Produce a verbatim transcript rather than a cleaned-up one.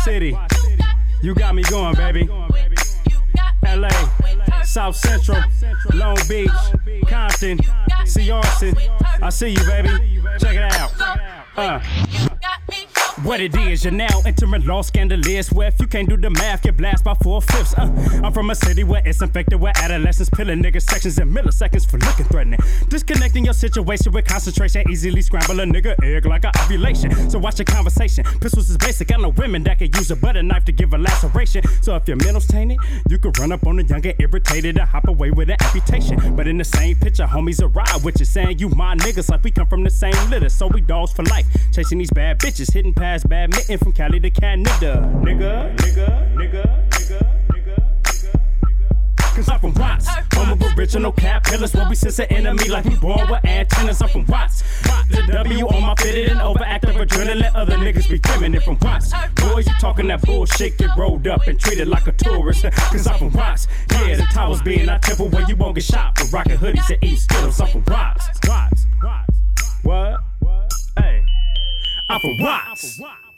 City, you got me going, baby. L A, South Central, Long Beach, Compton, Searcy. I see you, baby. Check it out. Uh. What it is, you're now entering law scandalous, where if you can't do the math, get blasted by four-fifths. Uh, I'm from a city where it's infected with adolescents, pilling niggas sections in milliseconds for looking threatening. Disconnecting your situation with concentration, easily scramble a nigga egg like an ovulation. So watch your conversation. Pistols is basic, I know women that can use a butter knife to give a laceration. So if your mental's tainted, you can run up on a young and irritated and hop away with an amputation. But in the same picture, homies arrive with you, saying you my niggas like we come from the same litter. So we dogs for life, chasing these bad bitches, hitting past badminton from Cali to Canada. Nigga, nigga, nigga, nigga, nigga, nigga. Cause I'm from Watts, home of original caterpillars, where we sense an enemy like we born with antennas. I'm from Watts, the W on my fitted and overactive adrenaline. Other niggas be feminine from Watts. Boys, you talking that bullshit, get rolled up and treated like a tourist. Cause I'm from Watts, yeah, the towers being our temple where you won't get shot for rocking hoodies and eat skittles. I'm from Watts, Watts, Watts. What? Hey. I'm from Watts.